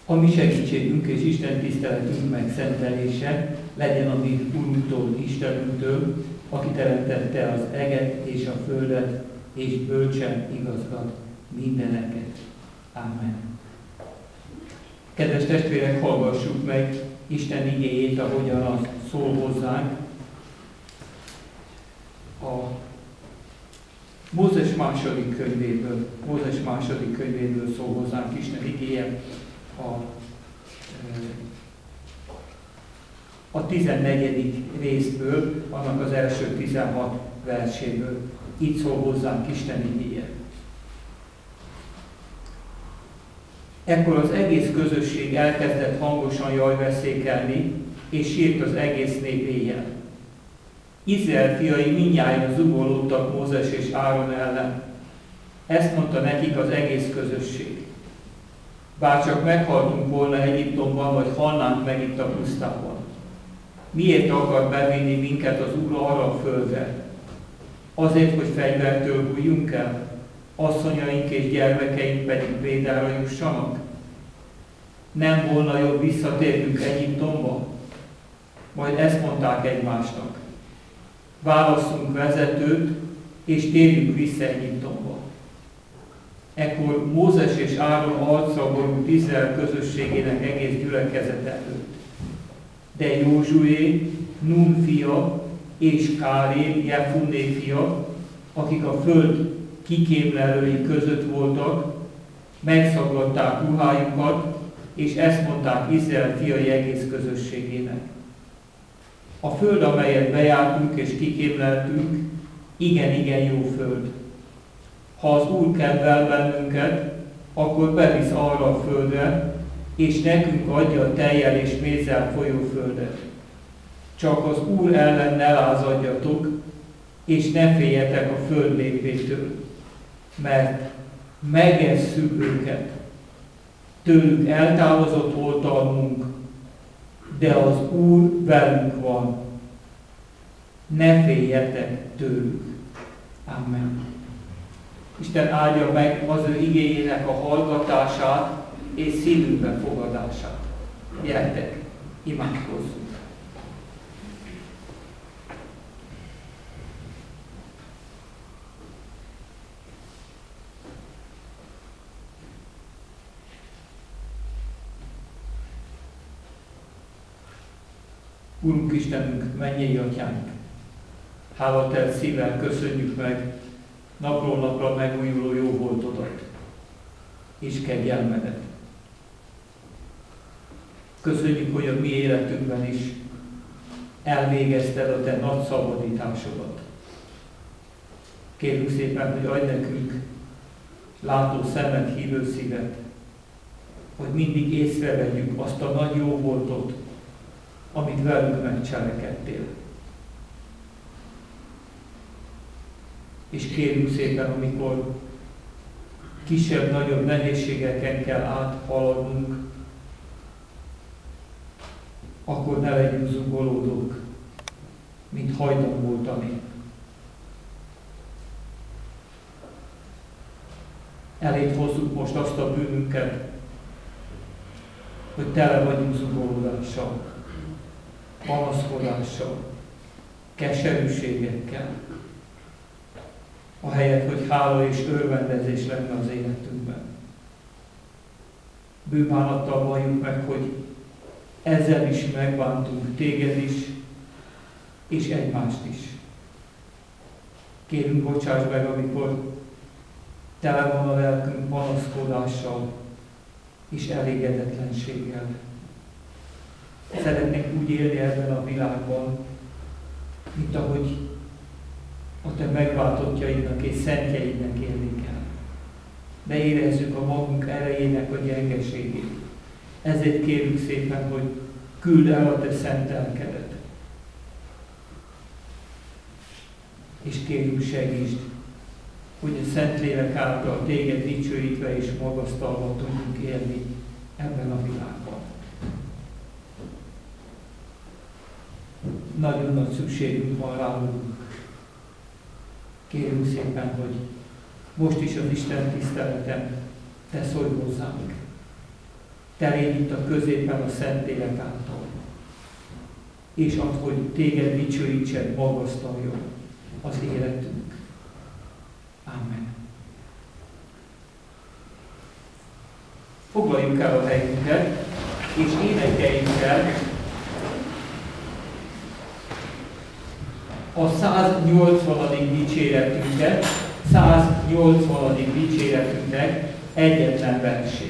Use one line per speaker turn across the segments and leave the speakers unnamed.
A mi segítségünk és Isten tiszteletünk megszentelése legyen a mi Urunktól, Istenünktől, aki teremtette az eget és a földet, és bölcsen igazgat mindeneket. Amen. Kedves testvérek, hallgassuk meg Isten igéjét, ahogyan az szól hozzánk. A Mózes második könyvéből szól hozzánk Isten igéje, a 14. részből, annak az első 16 verséből. Így szól hozzánk Isten igéje. Ekkor az egész közösség elkezdett hangosan jajveszékelni, és sírt az egész nép éjjel. Izrael fiai mindnyájan zugolódtak Mózes és Áron ellen. Ezt mondta nekik az egész közösség. Bárcsak meghaltunk volna Egyiptomban, vagy halnánk meg itt a pusztában. Miért akar bevinni minket az Úr arra a földre? Azért, hogy fegyvertől bújjunk el? Asszonyaink és gyermekeink pedig prédára jussanak? Nem volna jobb visszatérnünk Egyiptomba? Majd ezt mondták egymásnak. Válasszunk vezetőt, és térjünk vissza Egyiptomba. Ekkor Mózes és Áron arcra borult Izrael közösségének egész gyülekezet előtt. De Józsué, Nun fia és Káléb, Jefunné fia, akik a föld kikémlelői között voltak, megszaggatták ruhájukat, és ezt mondták Izrael fiai egész közösségének. A föld, amelyet bejártunk és kikémleltünk, igen jó föld. Ha az Úr kedvel bennünket, akkor bevisz arra a földre, és nekünk adja a tejjel és mézzel folyó földet. Csak az Úr ellen ne lázadjatok, és ne féljetek a föld népétől, mert megesszük őket. Tőlük eltávozott oltalmunk, de az Úr velünk van. Ne féljetek tőlük. Amen. Isten áldja meg az ő igéjének a hallgatását és szívünkbe fogadását. Gyertek, imádkozzunk! Urunk Istenünk, mennyei Atyánk, hálatelt szívvel köszönjük meg napról napra megújuló jó voltodat és kegyelmedet. Köszönjük, hogy a mi életünkben is elvégezted a te nagy szabadításodat. Kérjük szépen, hogy adj nekünk látó szemet, hívő szívet, hogy mindig észrevegyük azt a nagy jó voltot, amit velünk megcselekedtél. És kérjük szépen, amikor kisebb-nagyobb nehézségeken kell áthaladnunk, akkor ne legyünk zugolódók, mint hajdan voltam én. Eléd hozzuk most azt a bűnünket, hogy tele vagyunk zugolódással, panaszkodással, keserűségekkel, ahelyett, hogy hála és örvendezés lenne az életünkben. Bűnbánattal valljuk meg, hogy ezzel is megbántunk téged is, és egymást is. Kérünk, bocsáss meg, amikor tele van a lelkünk panaszkodással és elégedetlenséggel. Szeretnénk úgy élni ebben a világban, mint ahogy a te megváltottjaidnak és szentjeidnek élni kell. De érezzük a magunk erejének a gyengeségét. Ezért kérjük szépen, hogy küldd el a te szent lelkedet. És kérjük, segítsd, hogy a Szentlélek által téged dicsőítve és magasztalva tudjunk élni ebben a világban. Nagyon nagy szükségünk van rálunk. Kérjük szépen, hogy most is az Isten tiszteleten te szólj hozzánk. Te légy itt a középen a Szentlélek által. És az, hogy téged dicsőítsen, magasztaljon az életünk. Amen. Foglaljuk el a helyünket, és énekeljük el a 180. dicséretünket, 180. dicséretünknek egyetlen versét.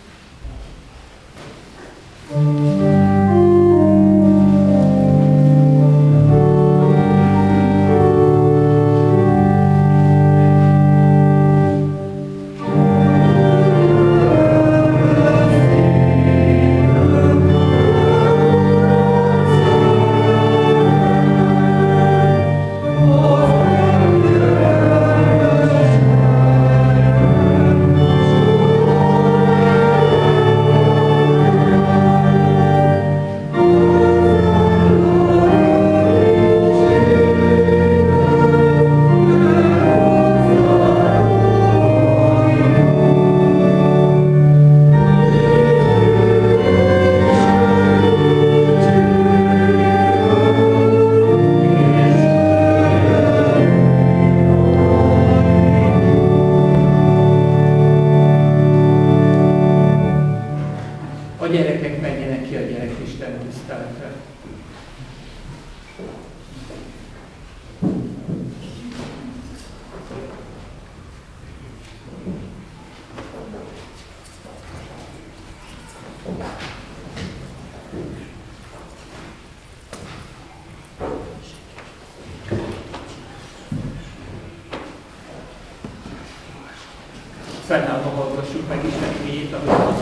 Fennállva hallgassuk meg Isten igéjét, amit a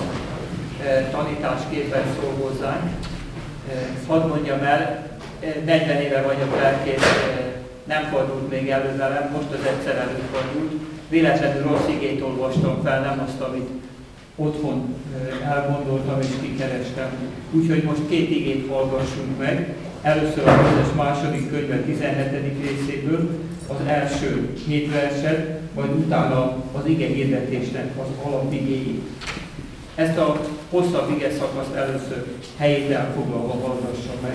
tanításképpen szól hozzánk. Hadd mondjam el, 40 éve vagyok lelkész, nem fordult még elő velem, most az egyszer előfordult. Véletlenül rossz igét olvastam fel, nem azt, amit otthon elgondoltam és kikerestem. Úgyhogy most két igét hallgassunk meg. Először a Mózes második könyve 17. részéből, az első 7 verset, majd utána az ige hirdetésnek az alapigéjét. Ezt a hosszabb ige szakaszt először helyét elfoglalva hallgassa meg.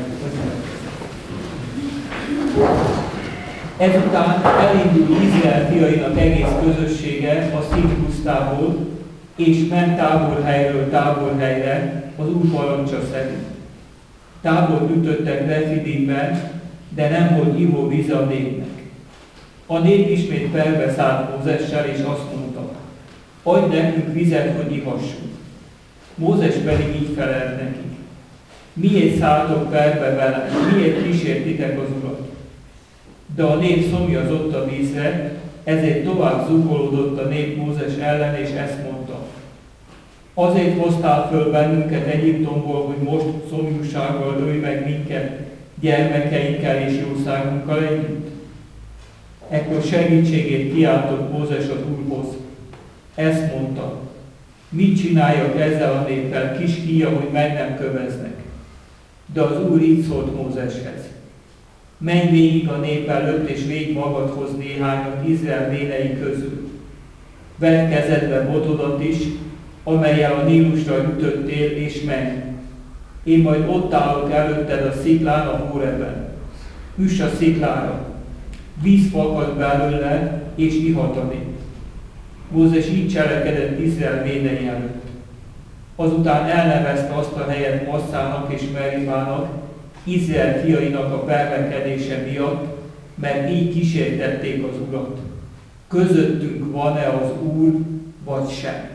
Ezután elindul Izrael fiainak egész közössége a Szín pusztából, és ment táborhelyről táborhelyre az Úr parancsa szerint. Tábort ütöttek Refidimben, de nem volt ivóvíz a népnek. A nép ismét perbe szállt Mózessel, és azt mondta, adj nekünk vizet, hogy ihassunk. Mózes pedig így felelt nekik, miért szálltok perbe velem, miért kísértitek az Urat? De a nép szomjazott a vízre, ezért tovább zúgolódott a nép Mózes ellen, és ezt mondta, azért hoztál föl bennünket Egyiptomból, hogy most szomjúsággal ölj meg minket, gyermekeinkkel és jószágunkkal együtt. Ekkor segítségét kiáltott Mózes az Úrhoz. Ezt mondta, mit csináljak ezzel a néppel, kis híja, hogy meg nem köveznek. De az Úr így szólt Mózeshez. Menj végig a nép előtt, és védj magadhoz néhányat Izrael vélei közül. Vedd kezedbe botodat is, amellyel a Nílusra ütöttél, és menj. Én majd ott állok előtted a sziklán, a Hóreben. Üss a sziklára, víz fakad belőle, és ihat a nép. Mózes így cselekedett Izrael vénei előtt. Azután elnevezte azt a helyet Masszának és Meribának, Izrael fiainak a perlekedése miatt, mert így kísértették az Urat. Közöttünk van-e az Úr, vagy sem?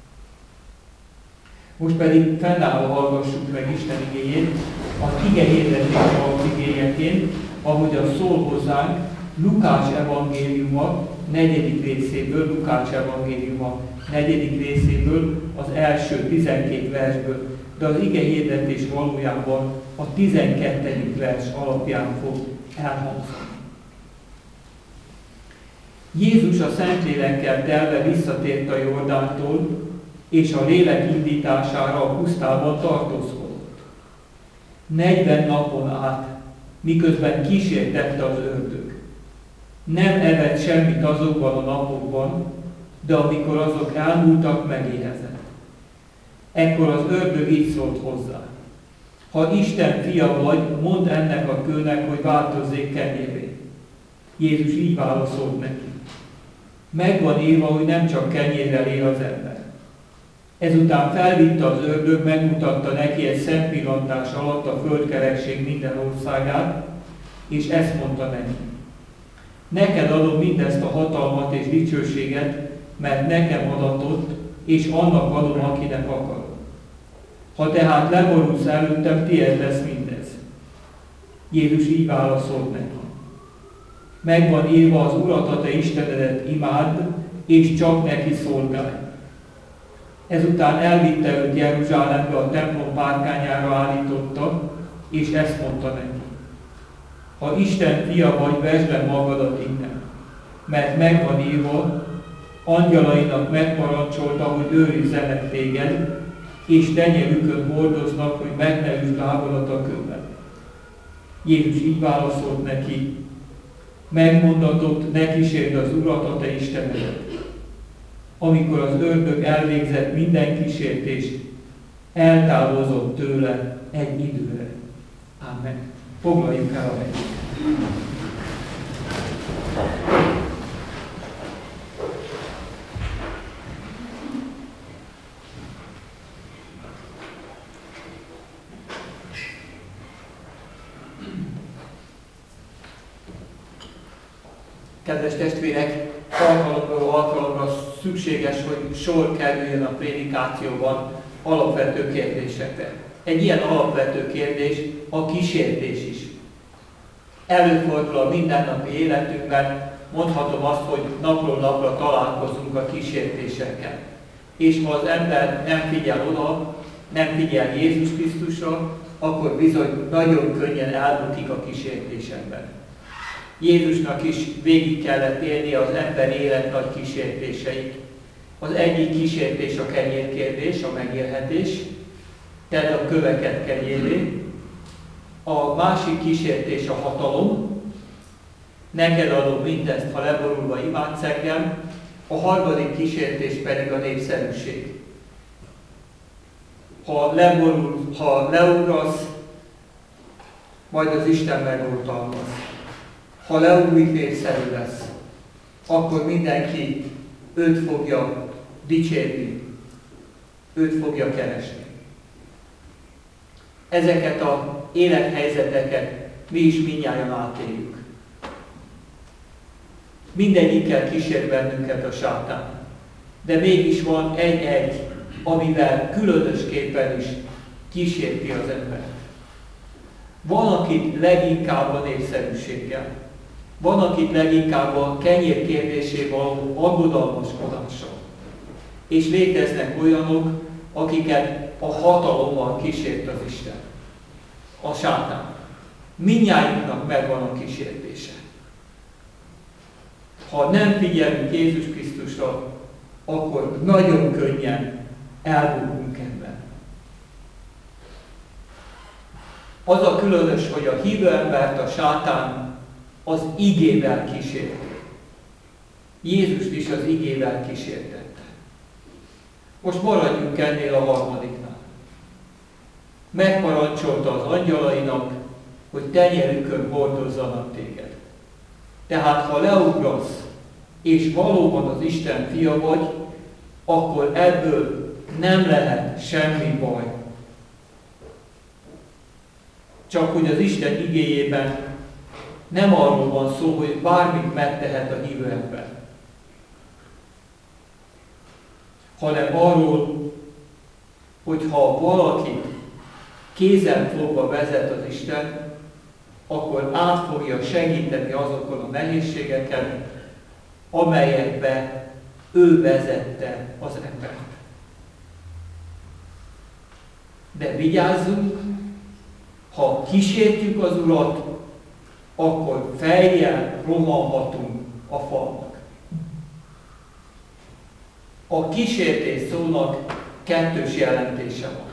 Most pedig fennállva hallgassuk meg Isten igéjét, az ige hirdetés alapigéjeként, ahogyan szól hozzánk Lukács evangéliuma 4. részéből, Lukács evangéliuma 4. részéből, az első 12 versből, de az ige hirdetés valójában a 12. vers alapján fog elhangzani. Jézus a Szentlélekkel telve visszatért a Jordántól, és a lélek indítására a pusztában tartózkodott. 40 napon át, miközben kísértette az ördög. Nem evett semmit azokban a napokban, de amikor azok elmúltak, megéhezett. Ekkor az ördög így szólt hozzá: ha Isten fia vagy, mondd ennek a kőnek, hogy változzék kenyérré. Jézus így válaszolt neki: megvan írva, hogy nem csak kenyérrel él az ember. Ezután felvitte az ördög, megmutatta neki egy szempillantás alatt a földkerekség minden országát, és ezt mondta neki: neked adom mindezt a hatalmat és dicsőséget, mert nekem adatott, és annak adom, akinek akarom. Ha tehát leborulsz előttem, tiéd lesz mindez. Jézus így válaszolt neki: megvan írva, az Urat, a te Istenedet imádd, és csak neki szolgálj. Ezután elvitte őt Jeruzsálembe, a templom párkányára állította, és ezt mondta neki: ha Isten fia vagy, vesd le magadat innen, mert megvan írva, angyalainak megparancsolta, hogy őrizzenek téged, és tenyerükön hordoznak, hogy meg ne üsd lábadat a kőben. Jézus így válaszolt neki: megmondatott, ne kísérd az Urat, a te Istenedet. Amikor az ördög elvégzett minden kísértést, eltávozott tőle egy időre. Amen. Foglaljuk el a helyet. Kedves testvérek, alkalomról alkalomra szükséges, hogy sor kerüljön a prédikációban alapvető kérdésekre. Egy ilyen alapvető kérdés a kísértés is. Előfordul a mindennapi életünkben, mondhatom azt, hogy napról napra találkozunk a kísértésekkel. És ha az ember nem figyel oda, nem figyel Jézus Krisztusra, akkor bizony nagyon könnyen elbutik a kísértésekben. Jézusnak is végig kellett élni az ember élet nagy kísértéseit. Az egyik kísértés a kenyérkérdés, a megélhetés, tedd a köveket kenyérré. A másik kísértés a hatalom, neked adom mindezt, ha leborulva imádsz engem. A harmadik kísértés pedig a népszerűség. Ha leborul, ha leugrasz, majd az Isten megoltalmaz. Ha leugrik, népszerű lesz, akkor mindenki őt fogja dicsérni, őt fogja keresni. Ezeket az élethelyzeteket mi is mindnyájan átéljük. Mindegyikkel kísér bennünket a sátán. De mégis van egy-egy, amivel különösképpen is kísérti az ember. Van, akit leginkább a népszerűséggel. Van, akit leginkább a kenyér kérdésével aggodalmaskodással. És léteznek olyanok, akiket a hatalommal kísért az Isten. A sátán. Mindnyájunknak megvan a kísértése. Ha nem figyelünk Jézus Krisztusra, akkor nagyon könnyen elbukunk ebben. Az a különös, hogy a hívő embert a sátán az igével kísérti. Jézust is az igével kísértette. Most maradjunk ennél a harmadiknál. Megparancsolta az angyalainak, hogy tenyerükön hordozzanak téged. Tehát ha leugrasz, és valóban az Isten fia vagy, akkor ebből nem lehet semmi baj. Csak hogy az Isten igéjében nem arról van szó, hogy bármit megtehet a hívő ember, hanem arról, hogy ha valakit kézen fogva vezet az Isten, akkor át fogja segíteni azokon a nehézségeken, amelyekbe ő vezette az embert. De vigyázzunk, ha kísértjük az Urat, akkor fejjel rohanhatunk a falnak. A kísértés szónak kettős jelentése van.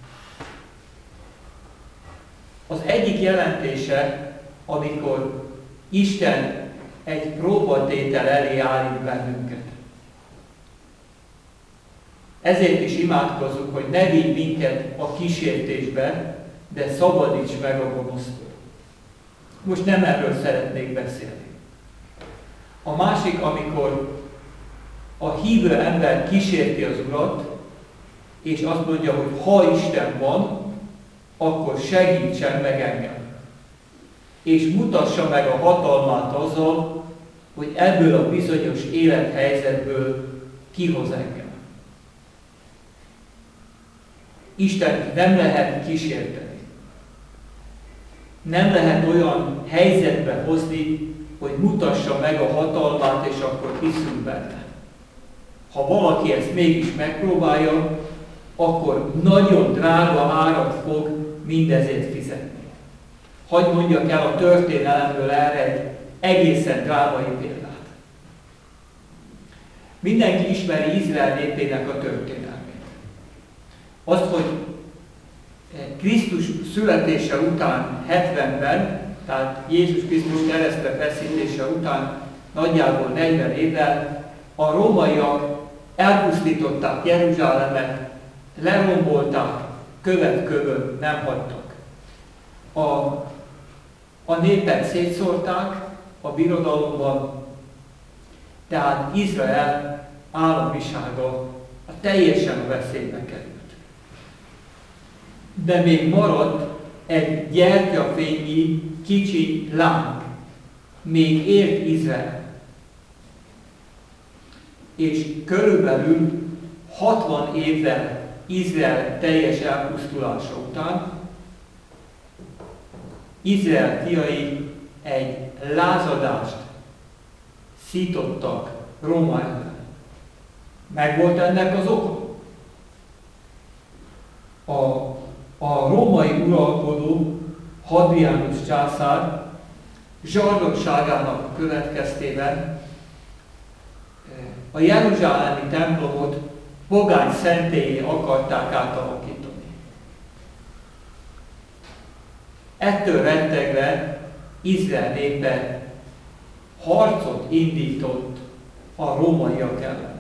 Az egyik jelentése, amikor Isten egy próbatétel elé állít bennünket. Ezért is imádkozunk, hogy ne vigy minket a kísértésbe, de szabadíts meg a gonosztól. Most nem erről szeretnék beszélni. A másik, amikor a hívő ember kísérti az Urat, és azt mondja, hogy ha Isten van, akkor segítsen meg engem. És mutassa meg a hatalmát azzal, hogy ebből a bizonyos élethelyzetből kihoz engem. Isten nem lehet kísérteni. Nem lehet olyan helyzetbe hozni, hogy mutassa meg a hatalmát, és akkor hiszünk benne. Ha valaki ezt mégis megpróbálja, akkor nagyon drága árat fog mindezért fizetni. Hadd mondjak el a történelemből erre egy egészen drámai példát. Mindenki ismeri Izrael népének a történelmét. Azt, hogy Krisztus születése után 70-ben, tehát Jézus Krisztus keresztre feszítése után nagyjából 40 évvel a rómaiak elpusztították Jeruzsálemet, lerombolták, követ kövön nem hagytak. A népet szétszórták a birodalomban, tehát Izrael államisága teljesen a veszélybe került. De még maradt egy gyertyafényi kicsi láng. Még élt Izrael. És körülbelül 60 évvel Izrael teljes elpusztulása után Izrael fiai egy lázadást szítottak Róma ellen. Megvolt ennek az oka? A római uralkodó Hadrianus császár zsarnokságának a következtében a jeruzsálemi templomot pogány szentélyé akarták átalakítani. Ettől rettegve Izrael népe harcot indított a rómaiak ellen.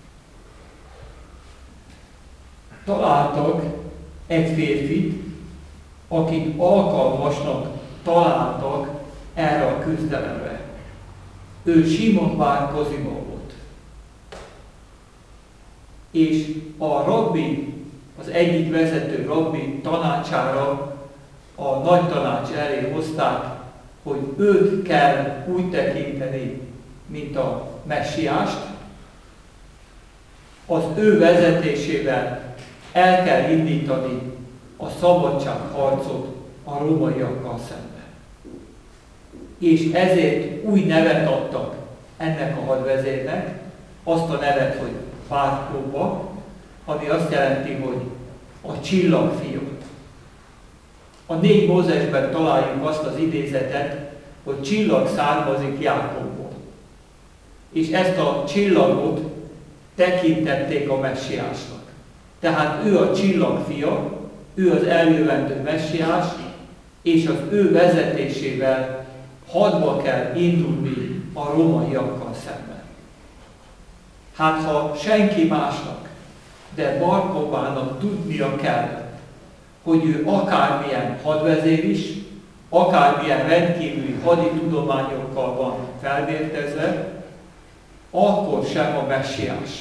Találtak egy férfit, akit alkalmasnak találtak erre a küzdelemre. Ő Simon bár Kozima volt. És a rabbi, az egyik vezető rabbi tanácsára a nagy tanács elé hozták, hogy őt kell úgy tekinteni, mint a messiást, az ő vezetésével el kell indítani a szabadságharcot a rómaiakkal szemben. És ezért új nevet adtak ennek a hadvezérnek, azt a nevet, hogy Bár-Kóba, ami azt jelenti, hogy a csillagfia. A 4 Mózesben találjuk azt az idézetet, hogy csillag származik Jákobból. És ezt a csillagot tekintették a messiásnak. Tehát ő a csillagfia, ő az eljövendő messiás, és az ő vezetésével hadba kell indulni a rómaiakkal szemben. Hát ha senki másnak, de Bar-Kóbának tudnia kell, hogy ő akármilyen hadvezér is, akármilyen rendkívüli haditudományokkal van felvértezve, akkor sem a messiás.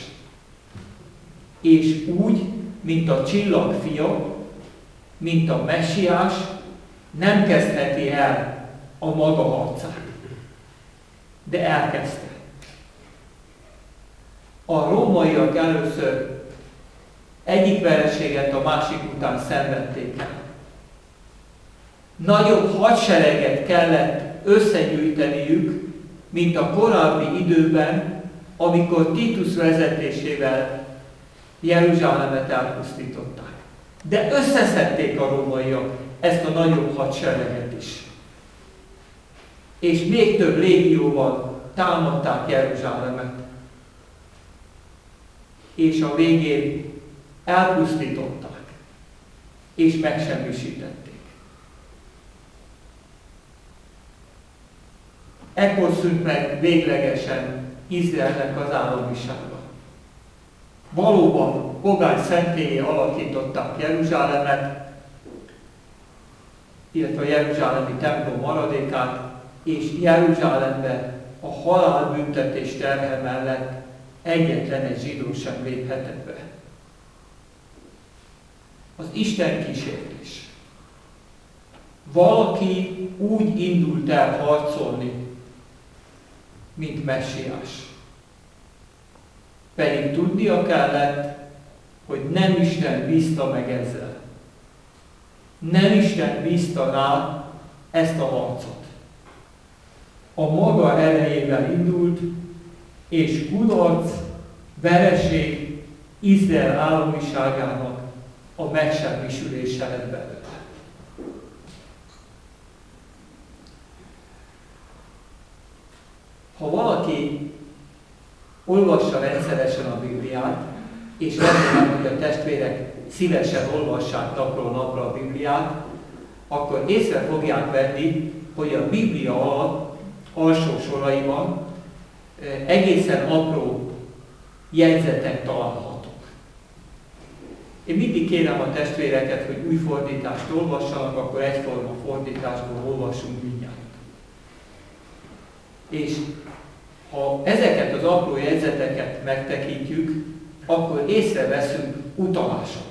És úgy, mint a csillagfia, mint a messiás, nem kezdheti el a maga harcát. De elkezdte. A rómaiak először egyik vereséget a másik után szenvedték el. Nagyobb hadsereget kellett összegyűjteniük, mint a korábbi időben, amikor Titus vezetésével Jeruzsálemet elpusztították. De összeszedték a rómaiak ezt a nagyobb hadsereget is. És még több légióval támadták Jeruzsálemet. És a végén elpusztították, és megsemmisítették. Ekkor szűnt meg véglegesen Izraelnek az államisága. valóban pogány szentélyé alakították Jeruzsálemet, illetve a jeruzsálemi templom maradékát, és Jeruzsálembe a halálbüntetés terhe mellett egyetlen egy zsidó sem léphetett be. Az Isten kísértés. Valaki úgy indult el harcolni, mint messiás. Pedig tudnia kellett, hogy nem Isten bízta meg ezzel. Nem Isten bízta rá ezt a harcot. A maga erejével indult, és kudarc, vereség Izrael államiságának a megsemmisülése lett belőle. Ha valaki olvassa rendszeresen a Bibliát, és remélem, hogy a testvérek szívesen olvassák napról napra a Bibliát, akkor észre fogják venni, hogy a Biblia alatt alsó soraiban egészen apró jegyzetek találhatók. Én mindig kérem a testvéreket, hogy új fordítást olvassanak, akkor egyforma fordításból olvassunk mindjárt. És ha ezeket az apró jegyzeteket megtekintjük, akkor észreveszünk utalásokat.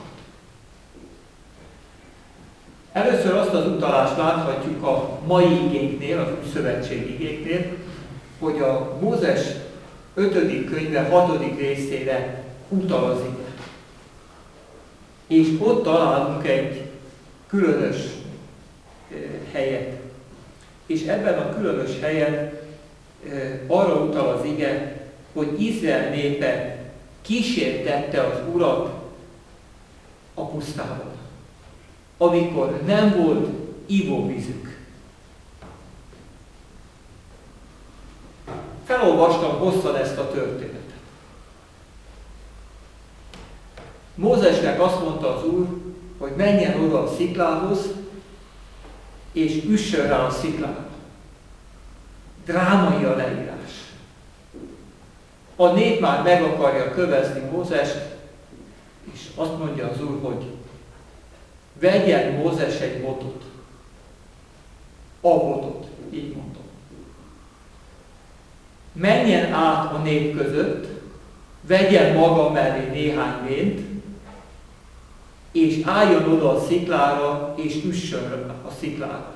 Először azt az utalást láthatjuk a mai igéknél, az Új Szövetség igéknél, hogy a Mózes 5. könyve 6. részére utal az ige. És ott találunk egy különös helyet. És ebben a különös helyen arra utal az ige, hogy Izrael népe kísértette az Urat a pusztában, amikor nem volt ivóvízük. Felolvastam hosszan ezt a történetet. Mózesnek azt mondta az Úr, hogy menjen oda a sziklához, és üssön rá a sziklára. Drámai a leírás. A nép már meg akarja kövezni Mózest, és azt mondja az Úr, hogy vegyen Mózes egy botot. A botot, így mondom. Menjen át a nép között, vegyen maga mellé néhány vént, és álljon oda a sziklára, és üssön a sziklára.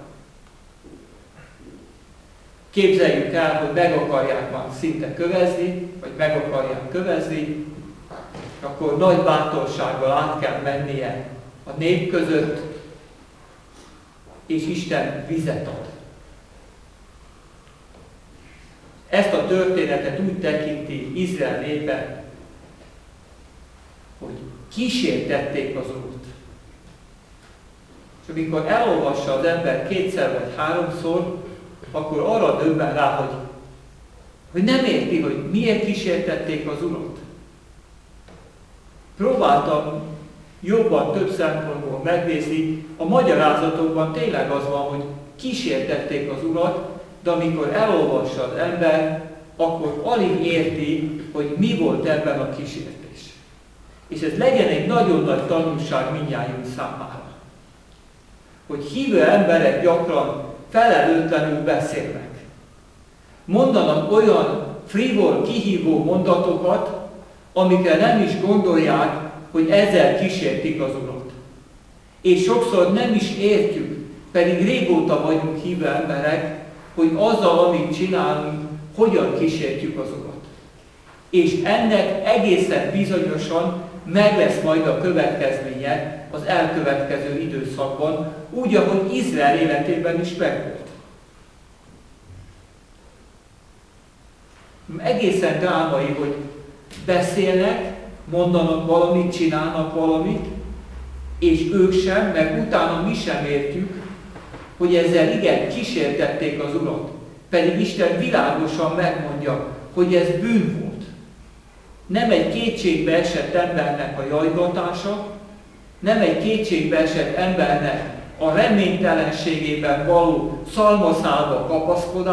Képzeljük el, hogy meg akarják már szinte kövezni, vagy meg akarják kövezni, akkor nagy bátorsággal át kell mennie a nép között, és Isten vizet ad. Ezt a történetet úgy tekinti Izrael népe, hogy kísértették az Úrt. És amikor elolvassa az ember 2-szer vagy 3-szor, akkor arra döbben rá, hogy nem érti, hogy miért kísértették az Urat. Próbáltam jobban több szempontból megnézni, a magyarázatokban tényleg az van, hogy kísértették az Urat, de amikor elolvassa az ember, akkor alig érti, hogy mi volt ebben a kísértés. És ez legyen egy nagyon nagy tanulság mindnyájunk számára. Hogy hívő emberek gyakran felelőtlenül beszélnek. Mondanak olyan frivol, kihívó mondatokat, amikre nem is gondolják, hogy ezzel kísértik az Urat. És sokszor nem is értjük, pedig régóta vagyunk hívő emberek, hogy azzal, amit csinálunk, hogyan kísértjük az Urat. És ennek egészen bizonyosan meg lesz majd a következménye az elkövetkező időszakban, úgy, ahogy Izrael életében is megvolt. Egészen drámai, hogy beszélnek, mondanak valamit, csinálnak valamit, és ők sem, meg utána mi sem értjük, hogy ezzel igen kísértették az Urat. Pedig Isten világosan megmondja, hogy ez bűn volt. Nem egy kétségbe esett embernek a jajgatása, nem egy kétségbe esett embernek a reménytelenségében való szalmaszálba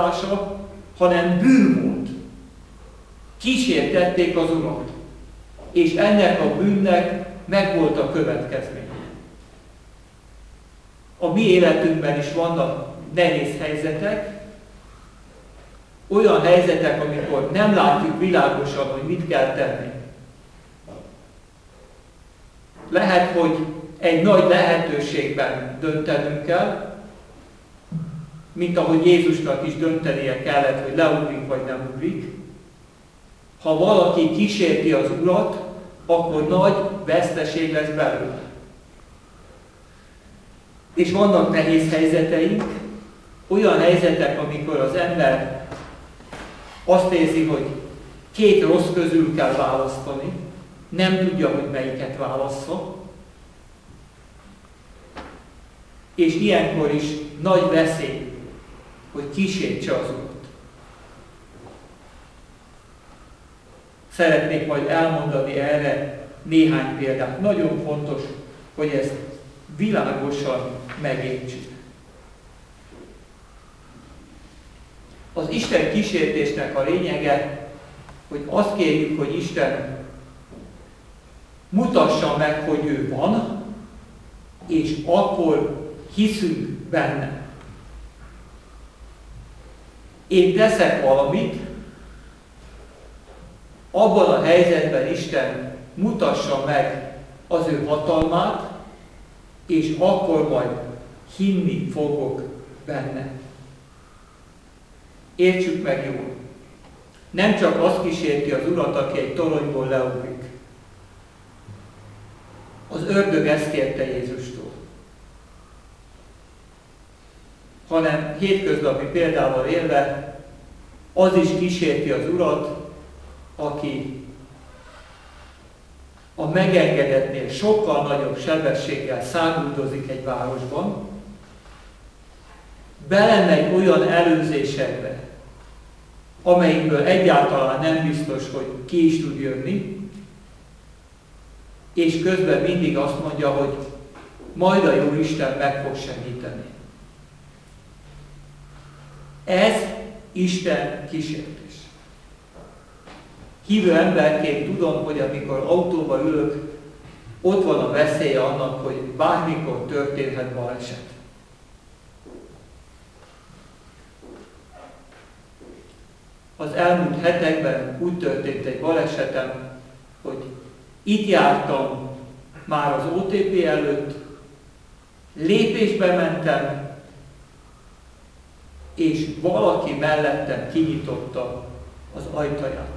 kapaszkodása, hanem bűn volt. Kísértették az Urat. és ennek a bűnnek megvolt a következménye. A mi életünkben is vannak nehéz helyzetek, olyan helyzetek, amikor nem látjuk világosan, hogy mit kell tenni. Lehet, hogy egy nagy lehetőségben döntenünk kell, mint ahogy Jézusnak is döntenie kellett, hogy leugrik vagy nem ugrik. Ha valaki kísérti az Urat, akkor nagy veszteség lesz belőle. És vannak nehéz helyzeteink, olyan helyzetek, amikor az ember azt érzi, hogy két rossz közül kell választani, nem tudja, hogy melyiket válassza, és ilyenkor is nagy veszély, hogy kísértse az Urat. Szeretnék majd elmondani erre néhány példát. Nagyon fontos, hogy ezt világosan megértsük. Az Isten kísértésnek a lényege, hogy azt kérjük, hogy Isten mutassa meg, hogy ő van, és akkor hiszünk benne. Én teszek valamit, abban a helyzetben Isten mutassa meg az ő hatalmát, és akkor majd hinni fogok benne. Értsük meg jól. Nem csak azt kísérti az Urat, aki egy toronyból leugrik. Az ördög ezt kérte Jézustól. Hanem hétköznapi példával élve, az is kísérti az Urat, aki a megengedetnél sokkal nagyobb sebességgel száguldozik egy városban, belemegy olyan előzésekbe, amelyikből egyáltalán nem biztos, hogy ki is tud jönni, és közben mindig azt mondja, hogy majd a jó Isten meg fog segíteni. Ez Isten kísértés. Hívő emberként tudom, hogy amikor autóba ülök, ott van a veszélye annak, hogy bármikor történhet baleset. Az elmúlt hetekben úgy történt egy balesetem, hogy itt jártam már az OTP előtt, lépésbe mentem, és valaki mellettem kinyitotta az ajtaját.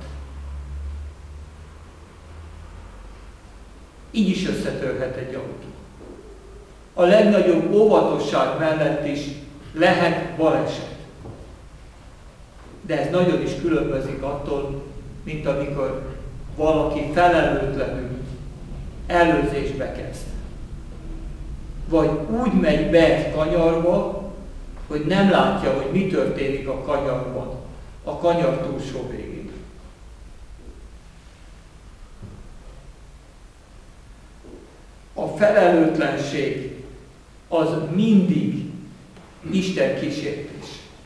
Így is összetörhet egy autó. A legnagyobb óvatosság mellett is lehet baleset. De ez nagyon is különbözik attól, mint amikor valaki felelőtlenül előzésbe kezd. Vagy úgy megy be egy kanyarba, hogy nem látja, hogy mi történik a kanyarban, a kanyar túlsó végén. A felelőtlenség az mindig Isten kísértés.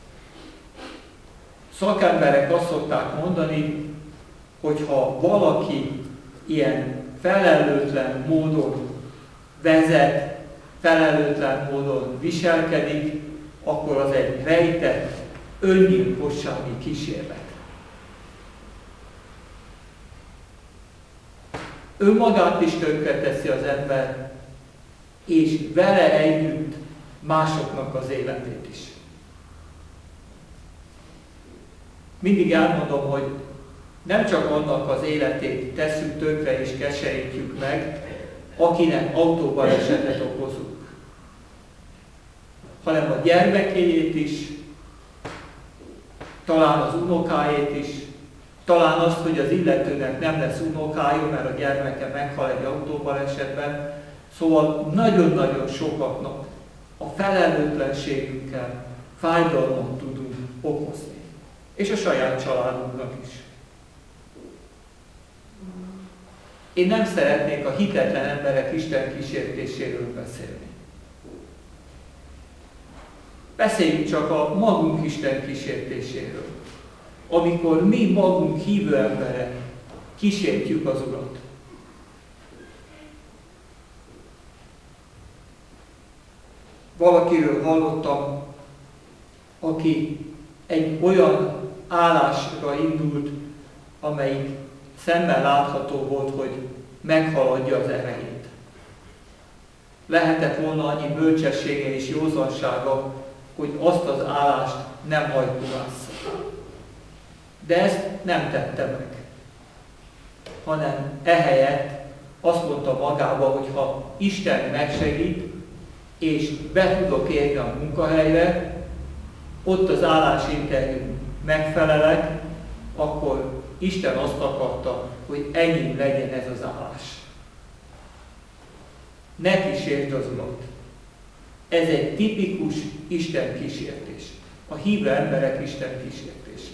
Szakemberek azt szokták mondani, hogy ha valaki ilyen felelőtlen módon vezet, felelőtlen módon viselkedik, akkor az egy rejtett, öngyilkossági kísérlet. Önmagát is tönkreteszi az ember, és vele együtt másoknak az életét is. Mindig elmondom, hogy nem csak annak az életét tesszük tönkre és keserítjük meg, akinek autóbalesetet okozunk, hanem a gyermekéjét is, talán az unokájét is, talán azt, hogy az illetőnek nem lesz unokája, mert a gyermeke meghal egy autóbalesetben. Szóval nagyon-nagyon sokaknak a felelőtlenségünkkel fájdalmat tudunk okozni. És a saját családunknak is. Én nem szeretnék a hitetlen emberek Isten kísértéséről beszélni. Beszéljünk csak a magunk Isten kísértéséről. Amikor mi magunk hívő emberek kísértjük az Urat. Valakiről hallottam, aki egy olyan állásra indult, amelyik szemmel látható volt, hogy meghaladja az erejét. Lehetett volna annyi bölcsessége és józansága, hogy azt az állást nem hajtóvásza. De ezt nem tette meg, hanem ehelyett azt mondta magába, hogy ha Isten megsegít, és be tudok érni a munkahelyre, ott az állásinterjún megfelelek, akkor Isten azt akarta, hogy ennyi legyen ez az állás. Ne kísérd az Urat. Ez egy tipikus Isten kísértés. A hívő emberek Isten kísértése.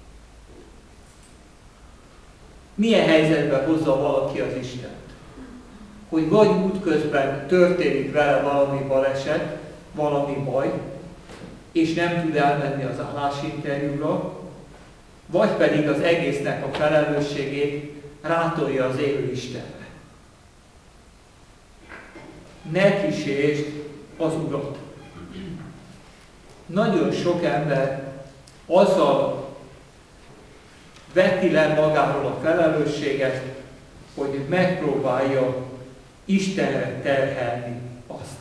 Milyen helyzetbe hozza valaki az Istent? Hogy vagy útközben történik vele valami baleset, valami baj, és nem tud elmenni az állásinterjúra, vagy pedig az egésznek a felelősségét rátolja az élő Istenre. Ne kísértsd az Urat. Nagyon sok ember azzal veti le magáról a felelősséget, hogy megpróbálja Istenre terhelni azt.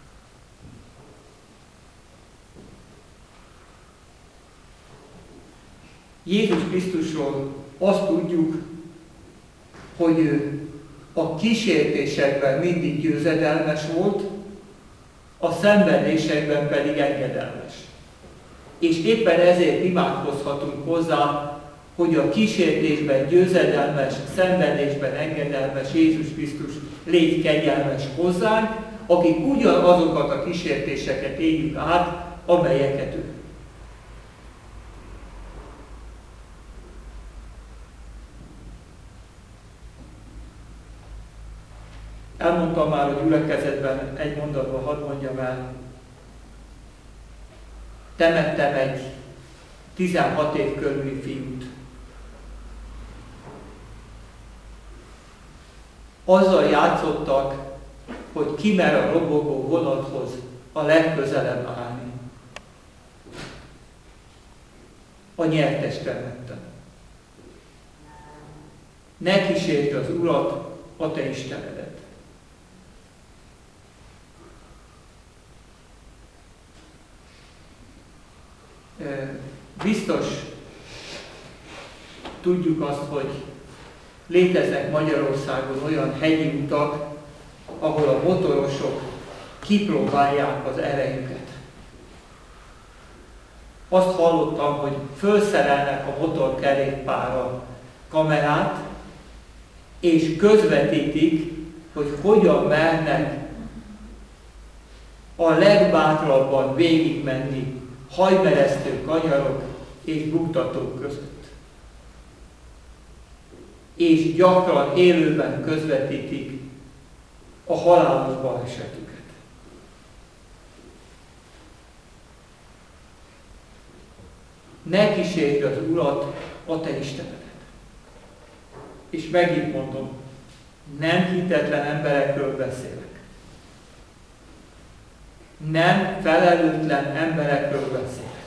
Jézus Krisztusról azt tudjuk, hogy ő a kísértésekben mindig győzedelmes volt, a szenvedésekben pedig engedelmes. És éppen ezért imádkozhatunk hozzá, hogy a kísértésben győzedelmes, szenvedésben engedelmes Jézus Krisztus légy kegyelmes hozzánk, akik ugyanazokat a kísértéseket éljük át, amelyeket ő. Elmondtam már a gyülekezetben, egy mondatban hadd mondjam el. Temettem egy 16 év körüli fiút. Azzal játszottak, hogy ki mer a robogó vonathoz a legközelebb állni. A nyertest temettem. Ne kísérd az Urat, a te Istenedet. Biztos tudjuk azt, hogy léteznek Magyarországon olyan hegyi utak, ahol a motorosok kipróbálják az erejüket. Azt hallottam, hogy felszerelnek a motorkerékpárra kamerát, és közvetítik, hogy hogyan mernek a legbátrabban végigmenni hajmeresztő kanyarok és buktatók között. És gyakran élőben közvetítik a halálos balesetüket. Ne kísérd az Urat, a te Istenedet. És megint mondom, nem hitetlen emberekről beszélek. Nem felelőtlen emberekről beszélek,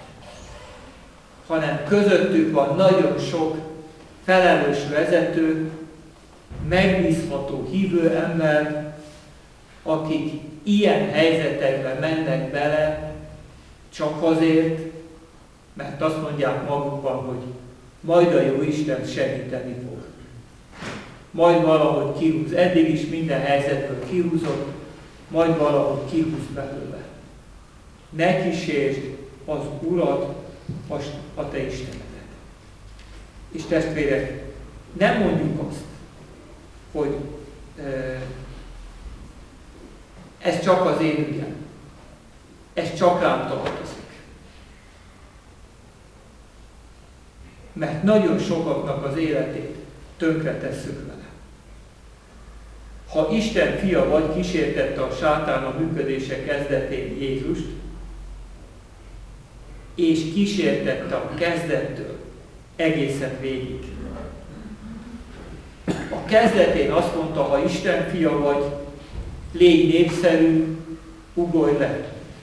hanem közöttük van nagyon sok felelős vezető, megbízható hívő ember, akik ilyen helyzetekbe mennek bele csak azért, mert azt mondják magukban, hogy majd a jó Isten segíteni fog. Majd valahogy kihúz. Eddig is minden helyzetből kihúzott, majd valahogy kihúz belőle. Ne kísérd az Urat, a te Istenedet. És testvérek, nem mondjuk azt, hogy ez csak az én ügyem. Ez csak rám tartozik. Mert nagyon sokaknak az életét tönkretesszük vele. Ha Isten fia vagy, kísértette a sátán a működése kezdetén Jézust, és kísértette a kezdettől egészen végig. A kezdetén azt mondta, ha Isten fia vagy, légy népszerű, ugorj le.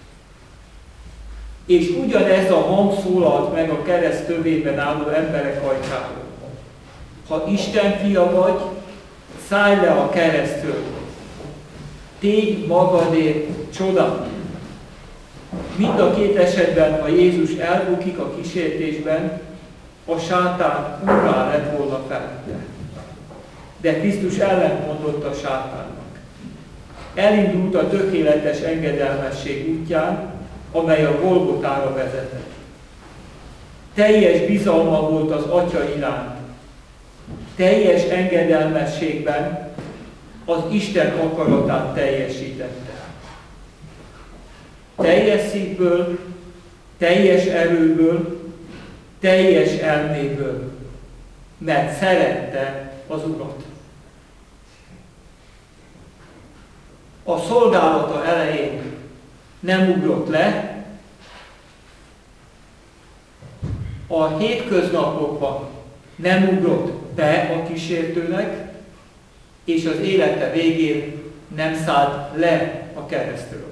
És ugyanez a hang szólalt meg a kereszt tövében álló emberek ajkáról. Ha Isten fia vagy, szállj le a keresztről. Tégy magadért csodát. Mind a két esetben, ha Jézus elbukik a kísértésben, a sátán urrá lett volna felette. De Krisztus ellentmondott a sátánnak. Elindult a tökéletes engedelmesség útján, amely a Golgotára vezetett. Teljes bizalma volt az Atya iránt. Teljes engedelmességben az Isten akaratát teljesítette. Teljes szívből, teljes erőből, teljes elméből, mert szerette az Urat. A szolgálata elején nem ugrott le, a hétköznapokban nem ugrott be a kísértőnek, és az élete végén nem szállt le a keresztről.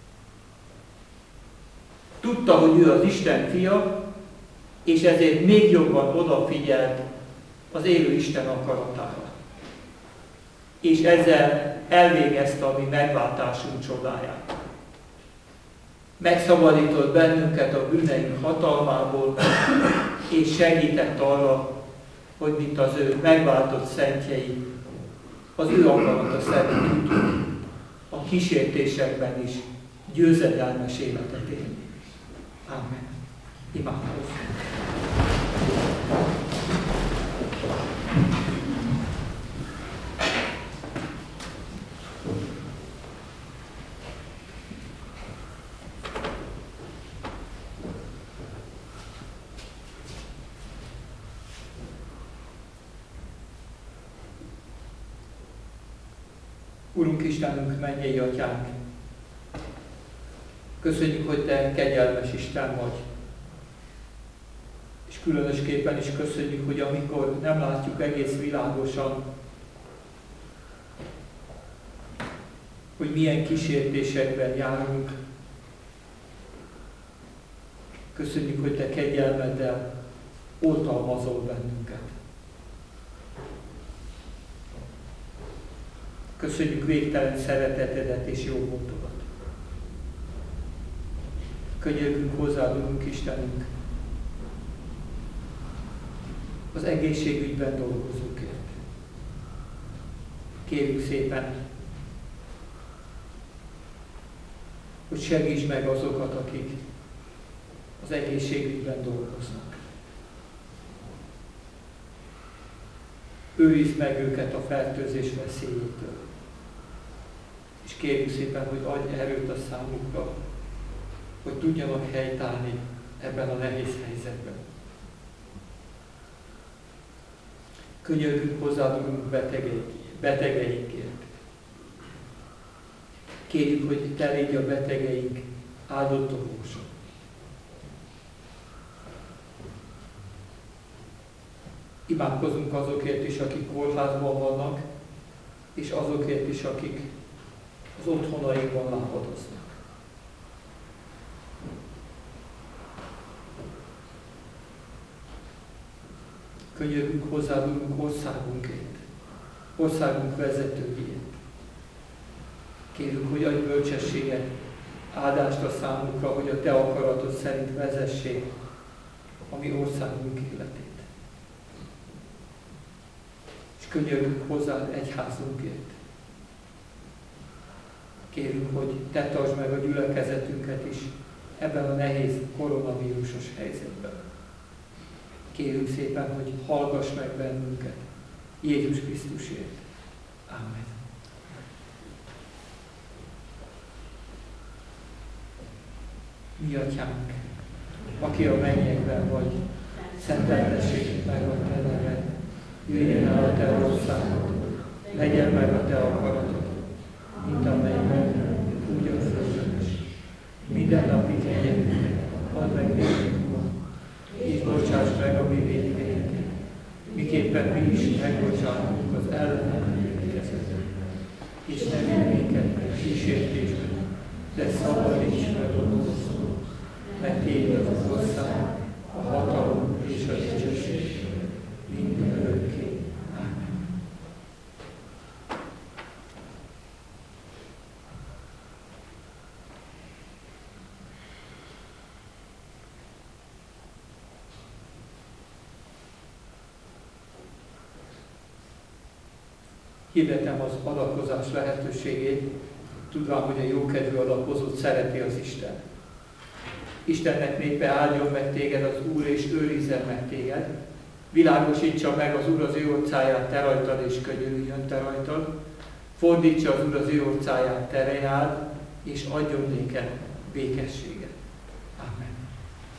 Tudta, hogy ő az Isten fia, és ezért még jobban odafigyelt az élő Isten akaratára. És ezzel elvégezte a mi megváltásunk csodáját. Megszabadított bennünket a bűneink hatalmából, és segített arra, hogy mint az ő megváltott szentjei, az ő akarata szerint tudjuk a kísértésekben is győzedelmes életet élni. Amen. Imádkozzunk. Urunk Istenünk, mennyei Atyánk, köszönjük, hogy Te kegyelmes Isten vagy. És különösképpen is köszönjük, hogy amikor nem látjuk egész világosan, hogy milyen kísértésekben járunk, köszönjük, hogy Te kegyelmeddel oltalmazol bennünket. Köszönjük végtelen szeretetedet és jó voltodat. Könyörgünk hozzád, Urunk Istenünk, az egészségügyben dolgozókért. Kérjük szépen, hogy segíts meg azokat, akik az egészségügyben dolgoznak. Őrizd meg őket a fertőzés veszélyétől. És kérjük szépen, hogy adj erőt a számukra, hogy tudjanak helytállni ebben a nehéz helyzetben. Könyörgünk hozzád, Urunk, betegeinkért. Kérjük, hogy Te légy a betegeink áldott orvosa. Imádkozunk azokért is, akik kórházban vannak, és azokért is, akik az otthonaikban lábadoznak. Könyörgünk hozzád, Urunk, országunkért, országunk vezetőjét. Kérjük, hogy adj bölcsességet, áldást a számukra, hogy a Te akaratod szerint vezessék a mi országunk életét. És könyörgünk hozzád egyházunkért. Kérjük, hogy Te tartsd meg a gyülekezetünket is ebben a nehéz koronavírusos helyzetben. Kérjük szépen, hogy hallgass meg bennünket Jézus Krisztusért. Amen. Mi Atyánk, aki a mennyekben vagy, szenteltessék meg a Te neved, jöjjön el a Te országod, legyen meg a Te akaratod, mint a mennyben, úgy a földön is. Minden napi kenyerünket add meg nékünk ma, és bocsáss meg a mi vétkeinket, miképpen mi is megbocsátunk az ellenünk vétkezetnek. És ne vigy minket kísértésbe, de Hirdetem az adakozás lehetőségét, tudván, hogy a jókedvű adakozót szereti az Isten. Istennek népe, áldjon meg téged az Úr, és őrizzen meg téged. Világosítsa meg az Úr az ő orcáját te rajtad, és könyörüljön te rajtad. Fordítsa az Úr az ő orcáját te reád, és adjon néked békességet.